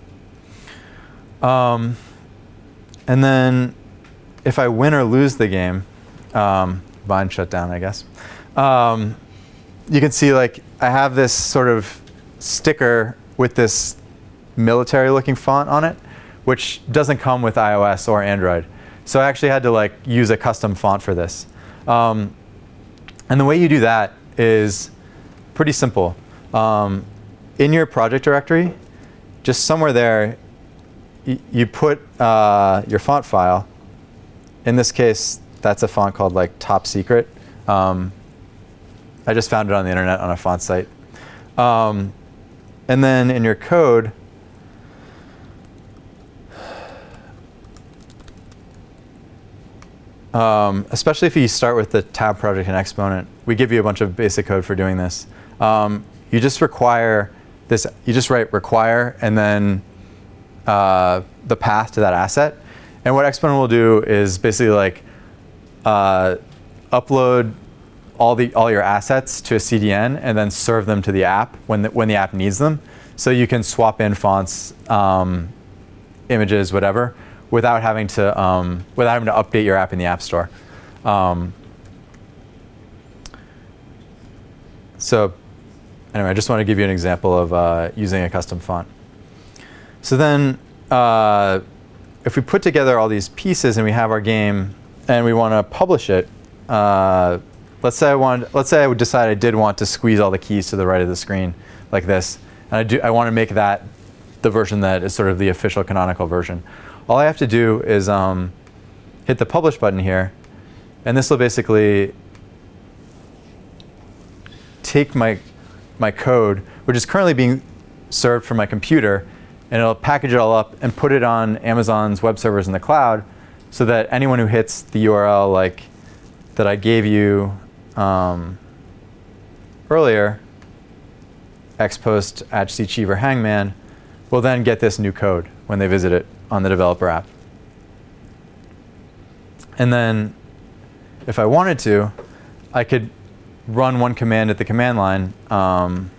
Um, and then if I win or lose the game, um, Vine shut down, I guess. Um, you can see like I have this sort of sticker with this military-looking font on it, which doesn't come with iOS or Android. So I actually had to like use a custom font for this. Um, and the way you do that is pretty simple. Um, in your project directory, just somewhere there, y you put uh, your font file. In this case, that's a font called like Top Secret. Um, I just found it on the internet on a font site. Um, and then in your code, um, especially if you start with the tab project and Exponent, we give you a bunch of basic code for doing this. Um, you just require this, you just write require and then uh, the path to that asset. And what Exponent will do is basically like uh, upload all the all your assets to a C D N and then serve them to the app when the, when the app needs them. So you can swap in fonts, um, images, whatever, without having to um, without having to update your app in the App Store. Um, so anyway, I just want to give you an example of uh, using a custom font. So then, uh, if we put together all these pieces and we have our game and we want to publish it, uh, let's say I want, let's say I would decide I did want to squeeze all the keys to the right of the screen like this, and I do, I want to make that the version that is sort of the official canonical version. All I have to do is um, hit the publish button here, and this will basically take my my code, which is currently being served from my computer, and it'll package it all up and put it on Amazon's web servers in the cloud, so that anyone who hits the U R L like that I gave you um, earlier, xpost at cheever hangman, will then get this new code when they visit it on the developer app. And then, if I wanted to, I could run one command at the command line. Um,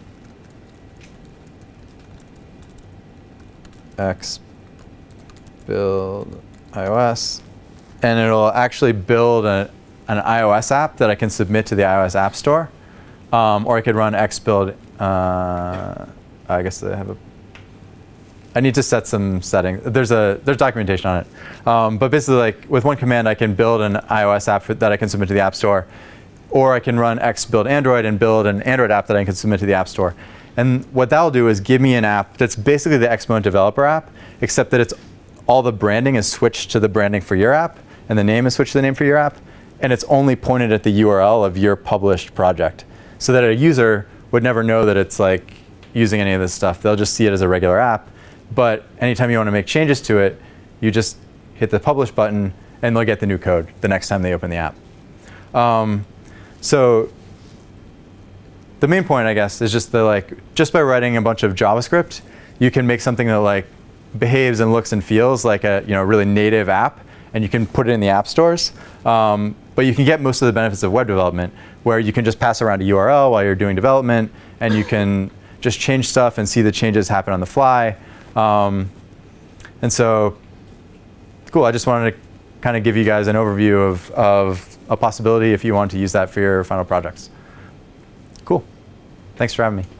x build iOS, and it'll actually build a, an iOS app that I can submit to the iOS App Store. Um, or I could run xbuild. Uh, I guess I have a. I need to set some settings. There's a there's documentation on it. Um, but basically, like with one command, I can build an iOS app for, that I can submit to the App Store, or I can run xbuild Android and build an Android app that I can submit to the App Store. And what that'll do is give me an app that's basically the Exponent developer app, except that it's all the branding is switched to the branding for your app, and the name is switched to the name for your app, and it's only pointed at the U R L of your published project, so that a user would never know that it's like using any of this stuff. They'll just see it as a regular app. But anytime you want to make changes to it, you just hit the publish button, and they'll get the new code the next time they open the app. Um, so the main point, I guess, is just that like just by writing a bunch of JavaScript, you can make something that like behaves and looks and feels like a you know really native app, and you can put it in the app stores. Um, but you can get most of the benefits of web development, where you can just pass around a U R L while you're doing development, and you can just change stuff and see the changes happen on the fly. Um, and so, cool. I just wanted to kind of give you guys an overview of, of a possibility if you want to use that for your final projects. Cool. Thanks for having me.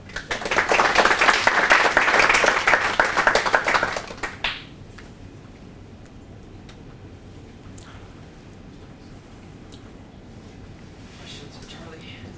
Questions for Charlie?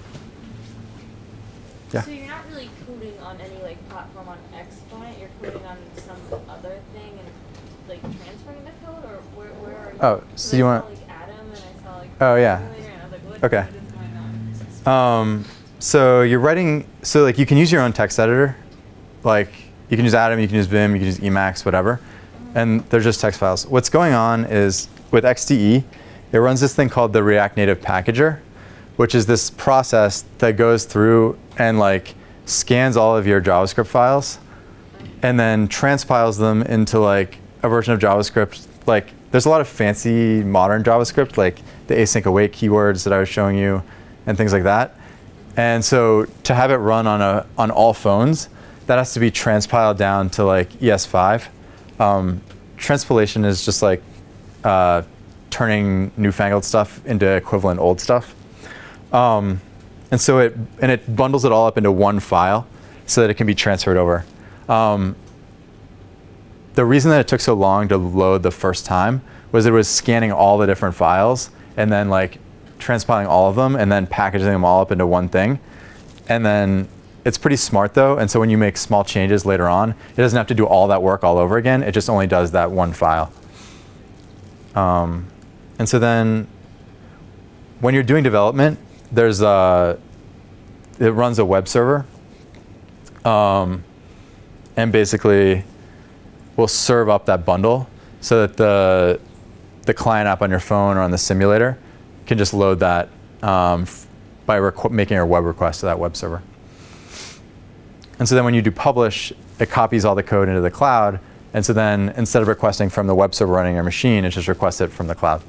Yeah.
So you're not really coding on any like platform on Exponent, you're coding on some other thing and like transferring the code, or where, where are you?
Oh, so you
I
want?
saw, like Atom and I saw like
Oh, yeah.
Simulator, and I was like, what,
Okay.
what is going on?
Um, so you're writing, so like you can use your own text editor. Like you can use Atom, you can use Vim, you can use Emacs, whatever. And they're just text files. What's going on is with X D E, it runs this thing called the React Native Packager, which is this process that goes through and like scans all of your JavaScript files and then transpiles them into like a version of JavaScript. Like there's a lot of fancy modern JavaScript, like the async await keywords that I was showing you and things like that. And so to have it run on a on all phones, that has to be transpiled down to like E S five. Um, transpilation is just like uh, turning newfangled stuff into equivalent old stuff. Um, and so it and it bundles it all up into one file so that it can be transferred over. Um, the reason that it took so long to load the first time was it was scanning all the different files and then like transpiling all of them and then packaging them all up into one thing. And then it's pretty smart though, and so when you make small changes later on, it doesn't have to do all that work all over again. It just only does that one file. Um, and so then, when you're doing development, there's a, it runs a web server, um, and basically will serve up that bundle so that the the client app on your phone or on the simulator can just load that um, by requ- making a web request to that web server. And so then when you do publish, it copies all the code into the cloud. And so then instead of requesting from the web server running your machine, it just requests it from the cloud.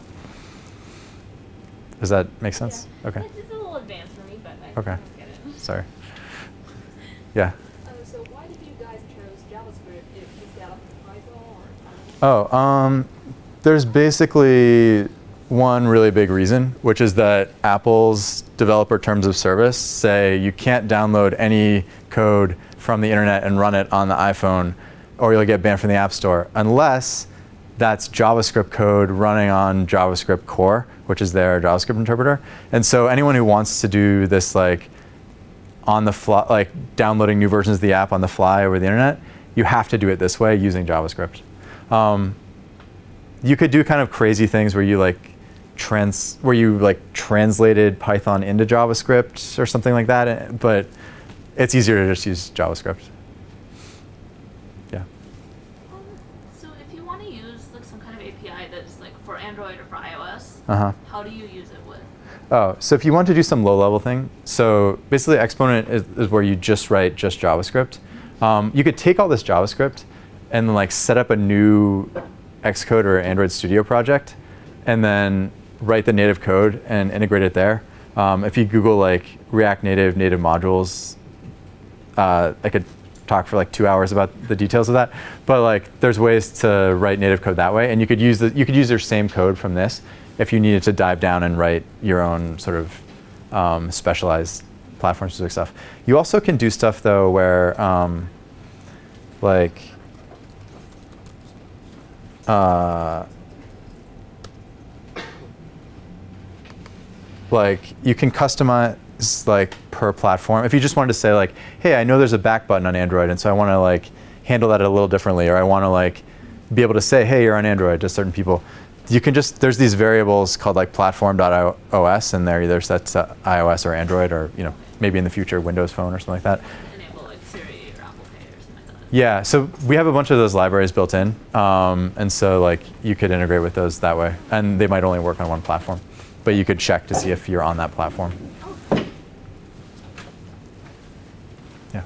Does that make sense?
Yeah.
Okay.
It's, it's a little advanced for me, but I
Okay.
don't get it.
Sorry. Yeah.
Uh, so why did you guys choose JavaScript? Is is that Python or?
Oh, um, there's basically one really big reason, which is that Apple's developer terms of service say you can't download any code from the internet and run it on the iPhone, or you'll get banned from the App Store, unless that's JavaScript code running on JavaScript Core, which is their JavaScript interpreter. And so anyone who wants to do this, like on the fly, like downloading new versions of the app on the fly over the internet, you have to do it this way using JavaScript. Um, you could do kind of crazy things where you like trans, where you like translated Python into JavaScript or something like that, but it's easier to just use JavaScript. Yeah.
Um, so if you want to use like some kind of A P I that's like for Android or for iOS,
Uh-huh.
how do you use it with?
Oh, so if you want to do some low-level thing, so basically Exponent is, is where you just write just JavaScript. Um, you could take all this JavaScript and then like set up a new Xcode or Android Studio project, and then write the native code and integrate it there. Um, if you Google like React Native native modules, uh, I could talk for like two hours about the details of that. But like, there's ways to write native code that way, and you could use the you could use your same code from this if you needed to dive down and write your own sort of um, specialized platform-specific stuff. You also can do stuff though where um, like uh, like you can customize like per platform. If you just wanted to say like, hey, I know there's a back button on Android, and so I want to like handle that a little differently, or I want to like be able to say, hey, you're on Android to certain people. You can just, there's these variables called like platform.os, and they're either set to iOS or Android, or you know maybe in the future Windows Phone or something like that.
Enable like Siri or Apple Pay or something like that.
Yeah, so we have a bunch of those libraries built in, um, and so like you could integrate with those that way, and they might only work on one platform, but you could check to see if you're on that platform. Yeah.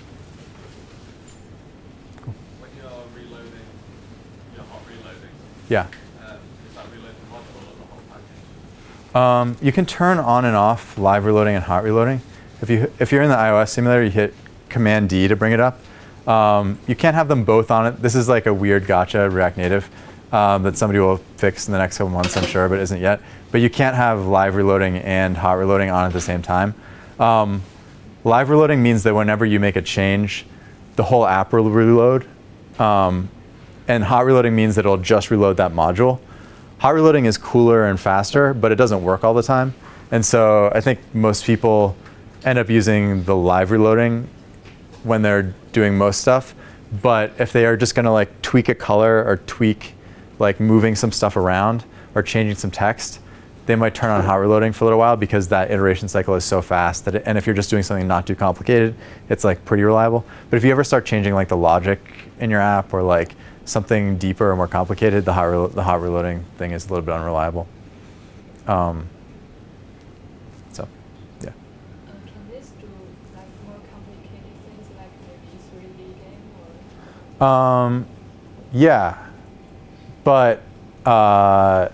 When you're reloading, you're hot reloading.
Yeah.
Um, is that reloading the module or the whole package?
Um, you can turn on and off live reloading and hot reloading. If you if you're in the iOS simulator, you hit Command D to bring it up. Um, you can't have them both on it. This is like a weird gotcha React Native um, that somebody will fix in the next couple months, I'm sure, but isn't yet. But you can't have live reloading and hot reloading on at the same time. Um, live reloading means that whenever you make a change, the whole app will reload. Um, and hot reloading means that it'll just reload that module. Hot reloading is cooler and faster, but it doesn't work all the time. And so I think most people end up using the live reloading when they're doing most stuff. But if they are just gonna like tweak a color or tweak like moving some stuff around or changing some text, they might turn on hot reloading for a little while because that iteration cycle is so fast that it, and if you're just doing something not too complicated, it's like pretty reliable. But if you ever start changing like the logic in your app or like something deeper or more complicated, the hot, re- the hot reloading thing is a little bit unreliable. Um, so, yeah.
Uh, can this do like more complicated things like the P three D game or?
Um, yeah, but uh,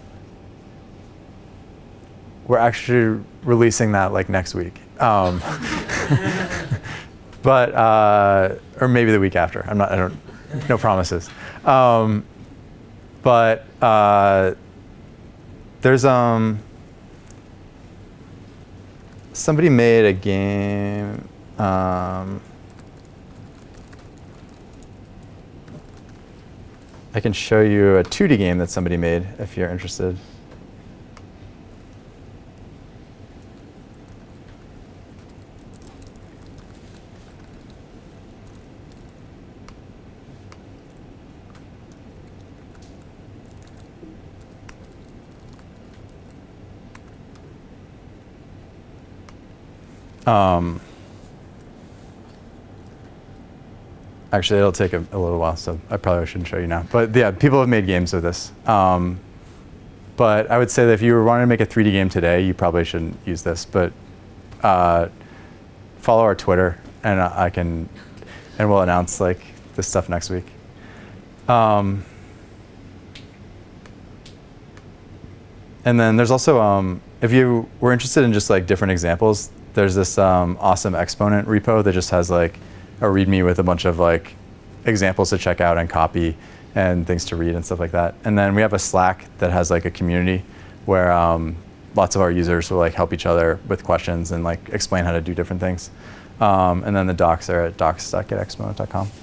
we're actually releasing that like next week. Um, but uh, or maybe the week after. I'm not. I don't. No promises. Um, but uh, there's um somebody made a game. Um, I can show you a two D game that somebody made if you're interested. Um, actually, it'll take a, a little while, so I probably shouldn't show you now. But yeah, people have made games with this. Um, but I would say that if you were wanting to make a three D game today, you probably shouldn't use this. But uh, follow our Twitter, and I can, and we'll announce like this stuff next week. Um, and then there's also, um, if you were interested in just like different examples, there's this um, awesome Exponent repo that just has like a README with a bunch of like examples to check out and copy and things to read and stuff like that. And then we have a Slack that has like a community where um, lots of our users will like help each other with questions and like explain how to do different things. Um, and then the docs are at docs dot get exponent dot com.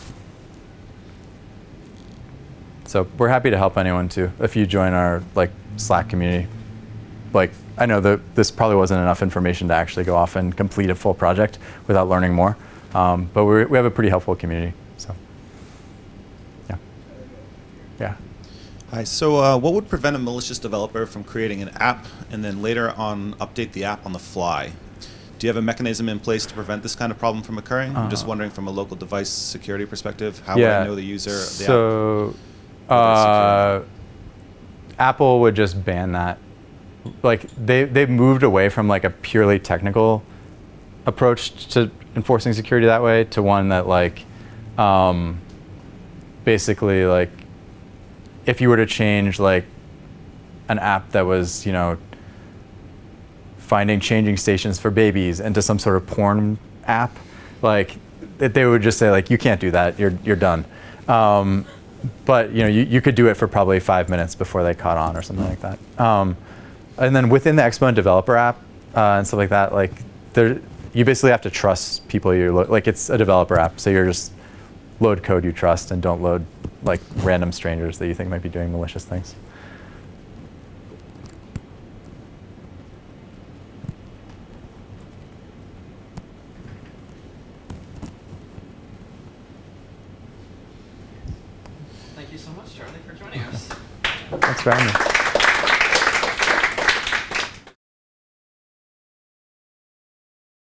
So we're happy to help anyone too. If you join our like Slack community, like I know that this probably wasn't enough information to actually go off and complete a full project without learning more. Um, but we we have a pretty helpful community. So yeah, yeah.
Hi. So uh, what would prevent a malicious developer from creating an app and then later on update the app on the fly? Do you have a mechanism in place to prevent this kind of problem from occurring? Uh, I'm just wondering from a local device security perspective, how
yeah.
would I know the user of the
so,
app?
Uh, Apple would just ban that. Like they they've moved away from like a purely technical approach to enforcing security that way to one that like um, basically like if you were to change like an app that was, you know, finding changing stations for babies into some sort of porn app, like they would just say like you can't do that, you're you're done. Um, but you know you, you could do it for probably five minutes before they caught on or something like that. Um, and then within the Exponent developer app uh, and stuff like that, like there you basically have to trust people you lo- like it's a developer app, so you're just load code you trust and don't load like random strangers that you think might be doing malicious things.
Thank you so much, Charlie, for joining us.
Thanks for having me.